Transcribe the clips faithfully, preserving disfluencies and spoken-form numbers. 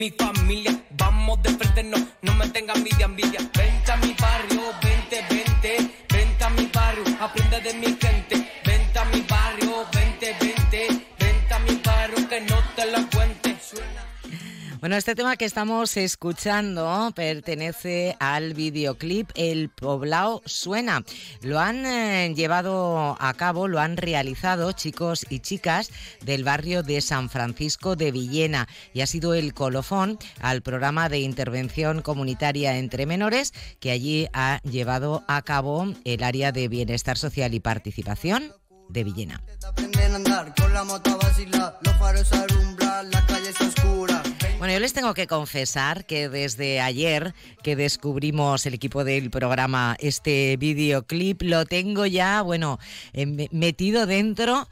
Mi familia, vamos de frente, no, no me tengan envidia, envidia. Vente a mi barrio, vente, vente, vente a mi barrio, aprende de mi gente. Vente a mi barrio, vente, vente, vente a mi barrio, que no te lo cuente. Suena. Bueno, este tema que estamos escuchando pertenece al videoclip El Poblao Suena. Lo han eh, llevado a cabo, lo han realizado chicos y chicas del barrio de San Francisco de Villena y ha sido el colofón al programa de intervención comunitaria entre menores que allí ha llevado a cabo el área de bienestar social y participación de Villena. Bueno, yo les tengo que confesar que desde ayer que descubrimos el equipo del programa este videoclip, lo tengo ya, bueno, eh, metido dentro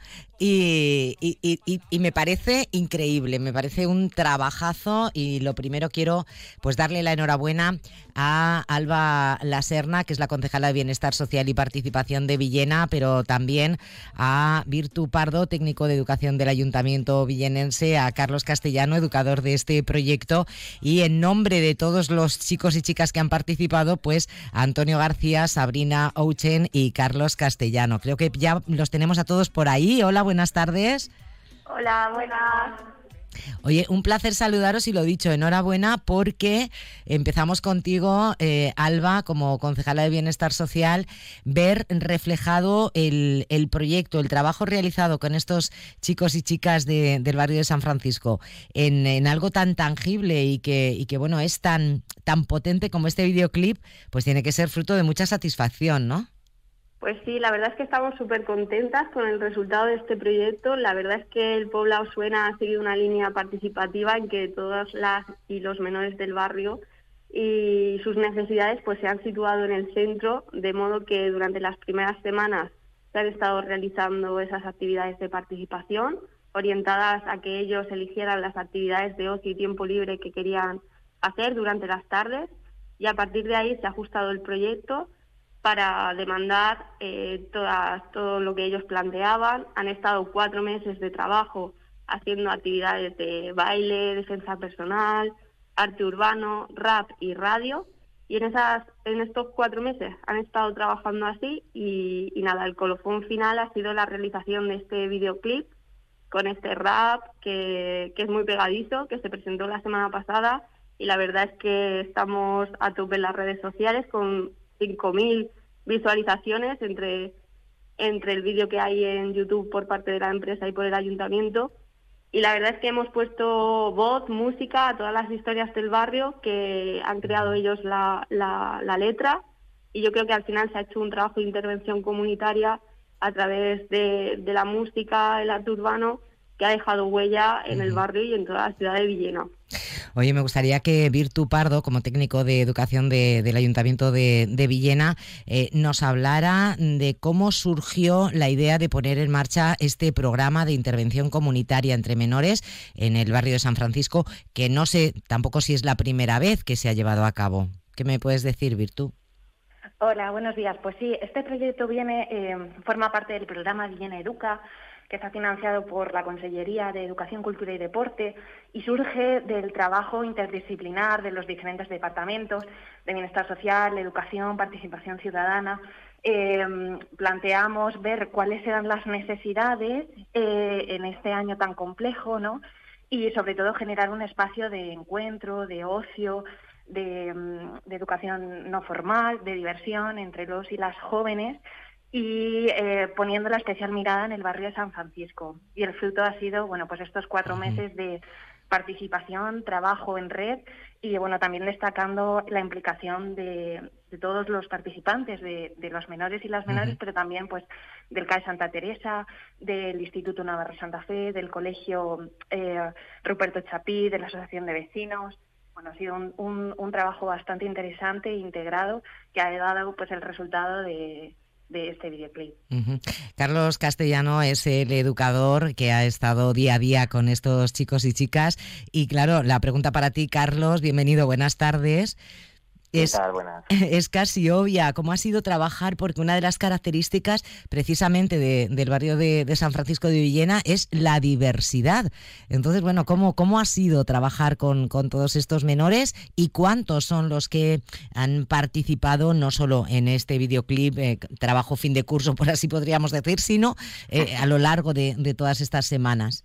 y, y, y, y me parece increíble, me parece un trabajazo y lo primero quiero pues darle la enhorabuena a Alba Laserna, que es la concejala de Bienestar Social y Participación de Villena, pero también a Virtu Pardo, técnico de educación del Ayuntamiento villenense, a Carlos Castellano, educador de este proyecto, y en nombre de todos los chicos y chicas que han participado, pues a Antonio García, Sabrina Ouchen y Carlos Castellano. Creo que ya los tenemos a todos por ahí. Hola, buenas tardes. Hola, buenas. Oye, un placer saludaros y lo dicho, enhorabuena porque empezamos contigo, eh, Alba, como concejala de Bienestar Social, ver reflejado el, el proyecto, el trabajo realizado con estos chicos y chicas de, del barrio de San Francisco en, en algo tan tangible y que, y que bueno, es tan, tan potente como este videoclip, pues tiene que ser fruto de mucha satisfacción, ¿no? Pues sí, la verdad es que estamos súper contentas con el resultado de este proyecto. La verdad es que el Poblao Suena ha seguido una línea participativa en que todas las y los menores del barrio y sus necesidades pues se han situado en el centro, de modo que durante las primeras semanas se han estado realizando esas actividades de participación, orientadas a que ellos eligieran las actividades de ocio y tiempo libre que querían hacer durante las tardes, y a partir de ahí se ha ajustado el proyecto para demandar eh, todas, todo lo que ellos planteaban. Han estado cuatro meses de trabajo haciendo actividades de baile, defensa personal, arte urbano, rap y radio, y en esas en estos cuatro meses han estado trabajando así y, y nada, el colofón final ha sido la realización de este videoclip con este rap que, que es muy pegadizo, que se presentó la semana pasada, y la verdad es que estamos a tope en las redes sociales con cinco mil visualizaciones entre, entre el vídeo que hay en YouTube por parte de la empresa y por el ayuntamiento. Y la verdad es que hemos puesto voz, música a todas las historias del barrio que han creado ellos la, la, la letra, y yo creo que al final se ha hecho un trabajo de intervención comunitaria a través de, de la música, el arte urbano, que ha dejado huella en el barrio y en toda la ciudad de Villena. Oye, me gustaría que Virtu Pardo, como técnico de educación de, del Ayuntamiento de, de Villena, eh, nos hablara de cómo surgió la idea de poner en marcha este programa de intervención comunitaria entre menores en el barrio de San Francisco, que no sé tampoco si es la primera vez que se ha llevado a cabo. ¿Qué me puedes decir, Virtu? Hola, buenos días. Pues sí, este proyecto viene, eh, forma parte del programa Villena Educa, que está financiado por la Consellería de Educación, Cultura y Deporte, y surge del trabajo interdisciplinar de los diferentes departamentos de Bienestar Social, Educación, Participación Ciudadana. Eh, planteamos ver cuáles eran las necesidades eh, en este año tan complejo, ¿no? Y sobre todo generar un espacio de encuentro, de ocio, de, de educación no formal, de diversión entre los y las jóvenes, y eh, poniendo la especial mirada en el barrio de San Francisco. Y el fruto ha sido, bueno, pues estos cuatro meses de participación, trabajo en red, y bueno, también destacando la implicación de, de todos los participantes, de, de los menores y las menores, uh-huh. pero también pues del C A E Santa Teresa, del Instituto Navarro Santa Fe, del Colegio eh, Ruperto Chapí, de la Asociación de Vecinos. Bueno, ha sido un, un, un trabajo bastante interesante e integrado que ha dado pues el resultado de de este videoclip. Uh-huh. Carlos Castellano es el educador que ha estado día a día con estos chicos y chicas, y claro, la pregunta para ti, Carlos, bienvenido, buenas tardes. Es, es casi obvia cómo ha sido trabajar, porque una de las características precisamente de, del barrio de, de San Francisco de Villena es la diversidad. Entonces, bueno, ¿cómo, cómo ha sido trabajar con, con todos estos menores y cuántos son los que han participado no solo en este videoclip, eh, trabajo fin de curso, por así podríamos decir, sino eh, a lo largo de, de todas estas semanas?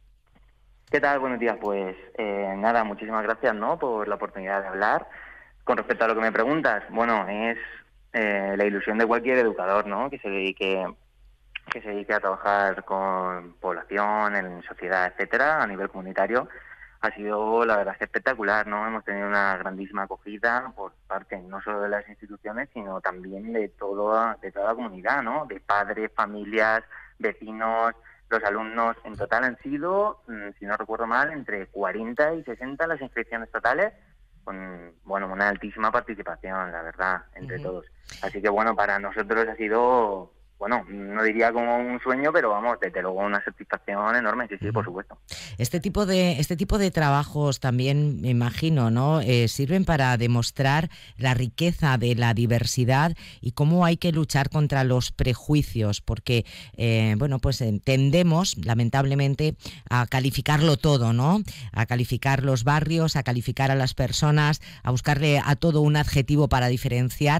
¿Qué tal? Buenos días. Pues eh, nada, muchísimas gracias, ¿no?, por la oportunidad de hablar. Con respecto a lo que me preguntas, bueno, es eh, la ilusión de cualquier educador, ¿no?, que se dedique que se dedique a trabajar con población, en sociedad, etcétera, a nivel comunitario. Ha sido, la verdad, espectacular, ¿no? Hemos tenido una grandísima acogida por parte no solo de las instituciones, sino también de todo, de toda la comunidad, ¿no?, de padres, familias, vecinos, los alumnos. En total han sido, si no recuerdo mal, entre cuarenta y sesenta las inscripciones totales, con, bueno, una altísima participación, la verdad, entre uh-huh. todos. Así que, bueno, para nosotros ha sido, bueno, no diría como un sueño, pero vamos, desde luego una satisfacción enorme, sí, sí, uh-huh. por supuesto. Este tipo de este tipo de trabajos también, me imagino, ¿no?, eh, sirven para demostrar la riqueza de la diversidad y cómo hay que luchar contra los prejuicios, porque, eh, bueno, pues eh, tendemos, lamentablemente, a calificarlo todo, ¿no?, a calificar los barrios, a calificar a las personas, a buscarle a todo un adjetivo para diferenciar,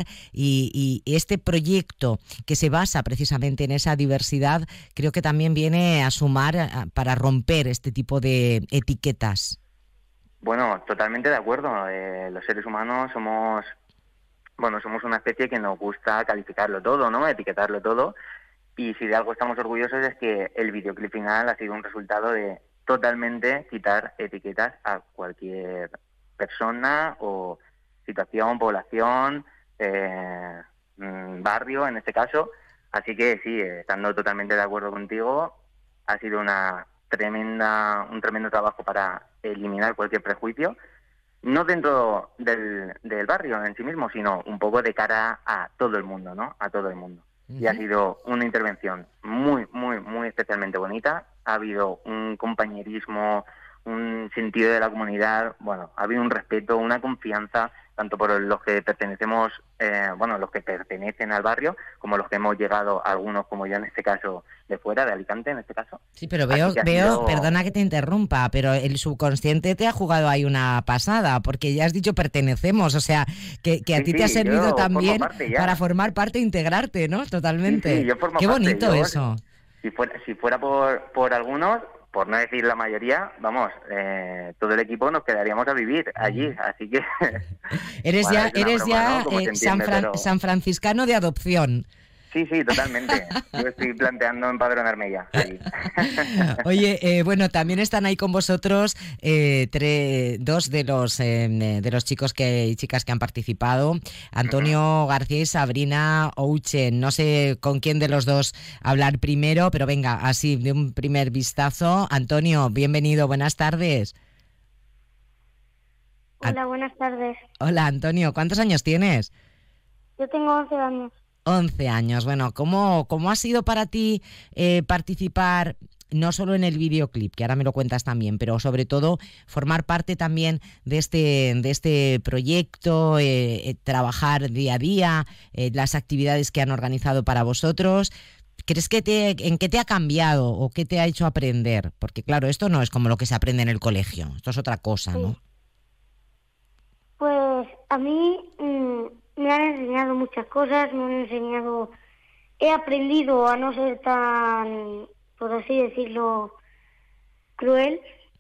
y, y este proyecto que se basa precisamente en esa diversidad, creo que también viene a sumar a, para romper este tipo de etiquetas. Bueno, totalmente de acuerdo. Eh, los seres humanos somos, bueno, somos una especie que nos gusta calificarlo todo, ¿no?, etiquetarlo todo. Y si de algo estamos orgullosos es que el videoclip final ha sido un resultado de totalmente quitar etiquetas a cualquier persona o situación, población, eh, barrio en este caso. Así que sí, estando totalmente de acuerdo contigo, ha sido una tremenda, un tremendo trabajo para eliminar cualquier prejuicio, no dentro del, del barrio en sí mismo, sino un poco de cara a todo el mundo, ¿no? A todo el mundo. Uh-huh. Y ha sido una intervención muy, muy, muy especialmente bonita. Ha habido un compañerismo, un sentido de la comunidad, bueno, ha habido un respeto, una confianza, tanto por los que pertenecemos, eh, bueno, los que pertenecen al barrio, como los que hemos llegado, algunos como yo en este caso, de fuera, de Alicante en este caso. Sí, pero veo, veo sido... perdona que te interrumpa, pero el subconsciente te ha jugado ahí una pasada, porque ya has dicho pertenecemos, o sea, que, que a sí, ti te sí, ha servido también para formar parte e integrarte, ¿no? Totalmente. Sí, sí, yo formo Qué parte, bonito yo, eso. Si fuera, si fuera por, por algunos, por no decir la mayoría, vamos, eh, todo el equipo nos quedaríamos a vivir allí, así que... Eres bueno, ya, eres broma, ya ¿no? eh, San, Fran- pero... San Franciscano de adopción. Sí, sí, totalmente. Yo estoy planteando empadronarme ya. Allí. Oye, eh, bueno, también están ahí con vosotros eh, tre- dos de los eh, de los chicos que, y chicas que han participado, Antonio García y Sabrina Ouchen. No sé con quién de los dos hablar primero, pero venga, así de un primer vistazo. Antonio, bienvenido, buenas tardes. Hola, buenas tardes. Hola, Antonio, ¿cuántos años tienes? Yo tengo once años. once años. Bueno, ¿cómo, cómo ha sido para ti eh, participar no solo en el videoclip, que ahora me lo cuentas también, pero sobre todo formar parte también de este, de este proyecto, eh, eh, trabajar día a día, eh, las actividades que han organizado para vosotros? ¿Crees que te, en qué te ha cambiado o qué te ha hecho aprender? Porque claro, esto no es como lo que se aprende en el colegio, esto es otra cosa, ¿no? Sí. Pues a mí... Mmm... me han enseñado muchas cosas, me han enseñado, he aprendido a no ser tan, por así decirlo, cruel,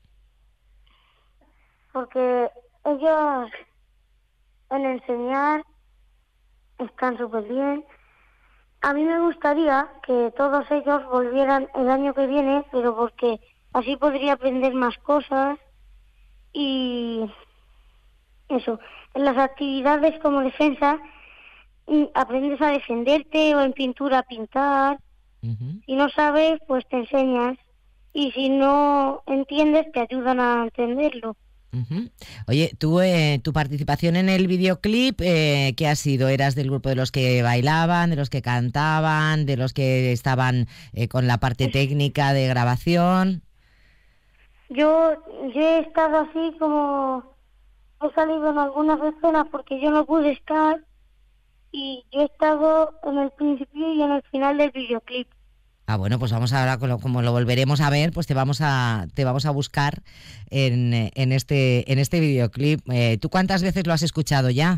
porque ellos en enseñar están súper bien. A mí me gustaría que todos ellos volvieran el año que viene, pero porque así podría aprender más cosas y eso. En las actividades como defensa aprendes a defenderte, o en pintura a pintar. Uh-huh. Si no sabes, pues te enseñas. Y si no entiendes, te ayudan a entenderlo. Uh-huh. Oye, tú, eh, tu participación en el videoclip, eh, ¿qué ha sido? ¿Eras del grupo de los que bailaban, de los que cantaban, de los que estaban eh, con la parte técnica de grabación? Yo, yo he estado así como... he salido en algunas escenas porque yo no pude estar y yo he estado en el principio y en el final del videoclip. Ah, bueno, pues vamos ahora, como lo volveremos a ver, pues te vamos a te vamos a buscar en, en este en este videoclip. Eh, ¿Tú cuántas veces lo has escuchado ya?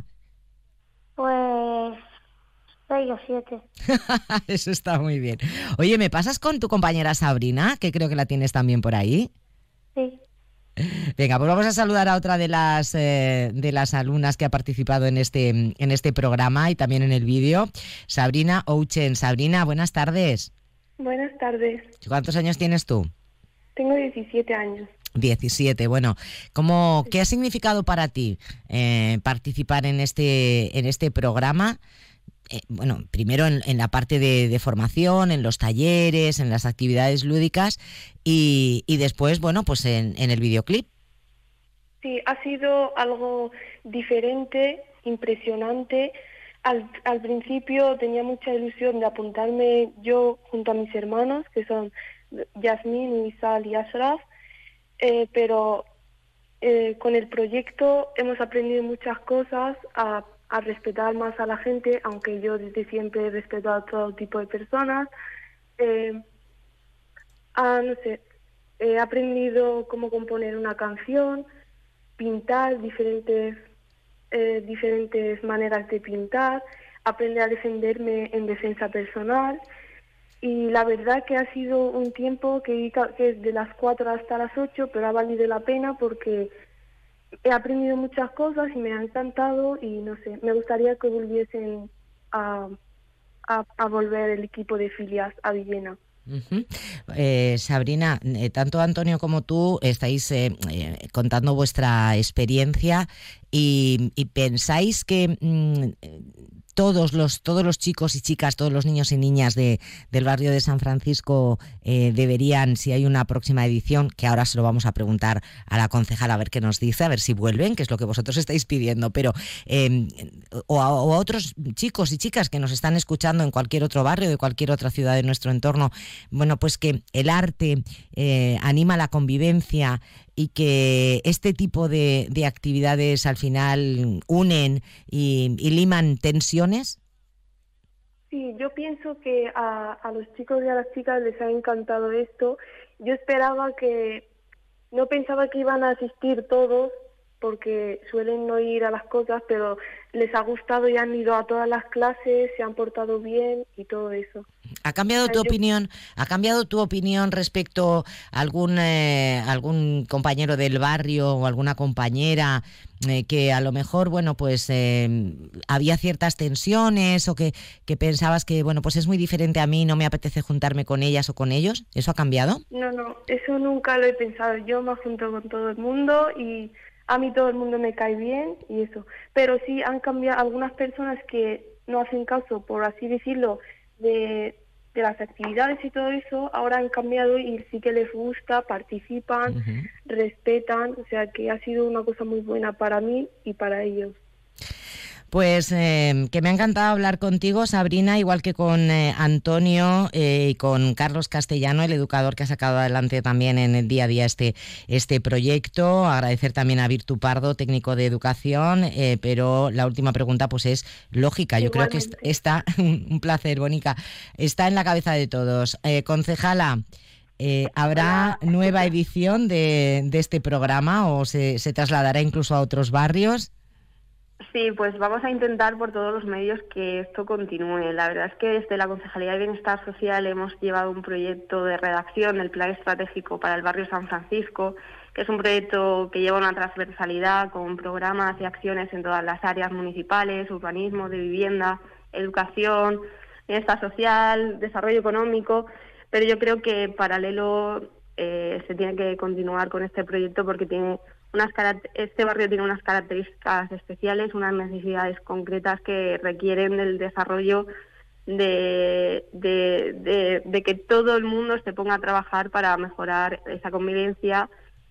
Pues seis o siete. Eso está muy bien. Oye, ¿me pasas con tu compañera Sabrina, que creo que la tienes también por ahí? Sí. Venga, pues vamos a saludar a otra de las eh, de las alumnas que ha participado en este en este programa y también en el vídeo, Sabrina Ouchen. Sabrina, buenas tardes. Buenas tardes. ¿Cuántos años tienes tú? Tengo diecisiete años. diecisiete, bueno, ¿cómo, ¿qué ha significado para ti eh, participar en este en este programa? Eh, bueno, primero en, en la parte de, de formación, en los talleres, en las actividades lúdicas y, y después, bueno, pues en, en el videoclip. Sí, ha sido algo diferente, impresionante. Al, al principio tenía mucha ilusión de apuntarme yo junto a mis hermanos, que son Yasmín, Wisal y Ashraf, eh, pero eh, con el proyecto hemos aprendido muchas cosas, a a respetar más a la gente, aunque yo desde siempre he respetado a todo tipo de personas. Eh, a, no sé, he aprendido cómo componer una canción, pintar diferentes, eh, diferentes maneras de pintar, aprender a defenderme en defensa personal. Y la verdad que ha sido un tiempo que, que es de las cuatro hasta las ocho, pero ha valido la pena porque he aprendido muchas cosas y me ha encantado y no sé, me gustaría que volviesen a, a, a volver el equipo de filias a Villena. Uh-huh. eh, Sabrina, eh, tanto Antonio como tú estáis eh, eh, contando vuestra experiencia y, y pensáis que mmm, todos los todos los chicos y chicas, todos los niños y niñas de, del barrio de San Francisco eh, deberían, si hay una próxima edición, que ahora se lo vamos a preguntar a la concejala a ver qué nos dice, a ver si vuelven, que es lo que vosotros estáis pidiendo, pero eh, o, a, o a otros chicos y chicas que nos están escuchando en cualquier otro barrio, de cualquier otra ciudad de nuestro entorno, bueno, pues que el arte eh, anima la convivencia y que este tipo de, de actividades al final unen y, y liman tensiones. Sí, yo pienso que a, a los chicos y a las chicas les ha encantado esto. Yo esperaba que, no pensaba que iban a asistir todos, porque suelen no ir a las cosas, pero les ha gustado y han ido a todas las clases, se han portado bien y todo eso. ¿Ha cambiado tu opinión? ¿Ha cambiado tu opinión respecto a algún eh, algún compañero del barrio o alguna compañera eh, que a lo mejor, bueno, pues eh, había ciertas tensiones o que, que pensabas que, bueno, pues es muy diferente a mí, no me apetece juntarme con ellas o con ellos? ¿Eso ha cambiado? No, no, eso nunca lo he pensado. Yo me junto con todo el mundo y a mí todo el mundo me cae bien y eso. Pero sí han cambiado algunas personas que no hacen caso, por así decirlo, de, de las actividades y todo eso, ahora han cambiado y sí que les gusta, participan, uh-huh. respetan, o sea que ha sido una cosa muy buena para mí y para ellos. Pues eh, que me ha encantado hablar contigo, Sabrina, igual que con eh, Antonio eh, y con Carlos Castellano, el educador que ha sacado adelante también en el día a día este, este proyecto. Agradecer también a Virtu Pardo, técnico de educación, eh, pero la última pregunta pues es lógica. Yo Igualmente. Creo que está, un placer, Bonica, está en la cabeza de todos. Eh, concejala, eh, ¿habrá nueva edición de, de este programa o se, se trasladará incluso a otros barrios? Sí, pues vamos a intentar por todos los medios que esto continúe. La verdad es que desde la Concejalía de Bienestar Social hemos llevado un proyecto de redacción del Plan Estratégico para el Barrio San Francisco, que es un proyecto que lleva una transversalidad con programas y acciones en todas las áreas municipales, urbanismo, de vivienda, educación, bienestar social, desarrollo económico, pero yo creo que paralelo eh, se tiene que continuar con este proyecto porque tiene unas este barrio tiene unas características especiales, unas necesidades concretas que requieren del desarrollo de, de, de, de que todo el mundo se ponga a trabajar para mejorar esa convivencia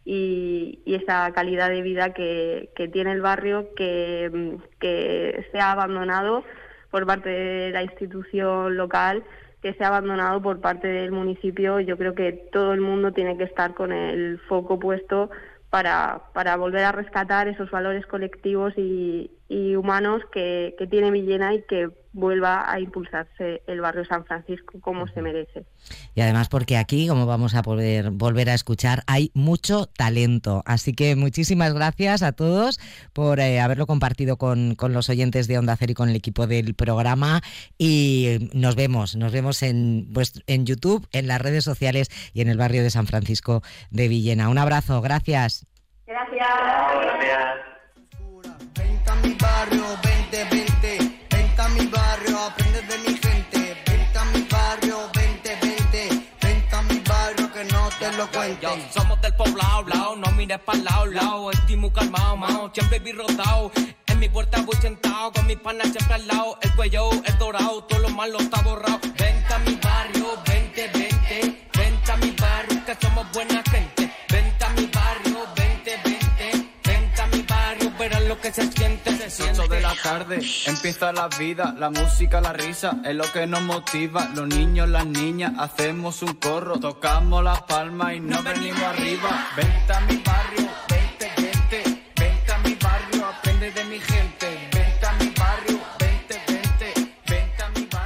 y, y esa calidad de vida que, que tiene el barrio, que, que se ha abandonado por parte de la institución local, que se ha abandonado por parte del municipio. Yo creo que todo el mundo tiene que estar con el foco puesto para, para volver a rescatar esos valores colectivos y, y humanos que, que tiene Villena y que vuelva a impulsarse el barrio San Francisco como se merece. Y además porque aquí, como vamos a poder volver a escuchar, hay mucho talento. Así que muchísimas gracias a todos por eh, haberlo compartido con, con los oyentes de Onda Cero y con el equipo del programa. Y nos vemos, nos vemos en, pues, en YouTube, en las redes sociales y en el barrio de San Francisco de Villena. Un abrazo, gracias. Gracias. Gracias. Vente a mi barrio, vente, vente. Vente a mi barrio, aprende de mi gente. Vente a mi barrio, vente, vente. Vente a mi barrio, que no te lo cuenten. Somos del poblado, lao, no mires para lado, lao. Estoy muy calmado, mao, siempre vi rotado. En mi puerta voy sentado, con mis panas siempre al lado. El cuello es dorado, todo lo malo está borrado. Vente a mi barrio, vente, vente. Vente a mi barrio, que somos buena gente. Vente a mi barrio, vente, vente. Vente a mi barrio, verás lo que se siente, se siente. ocho de la tarde, empieza la vida, la música, la risa, es lo que nos motiva. Los niños, las niñas, hacemos un corro, tocamos las palmas y nos venimos arriba. Vente a mi barrio,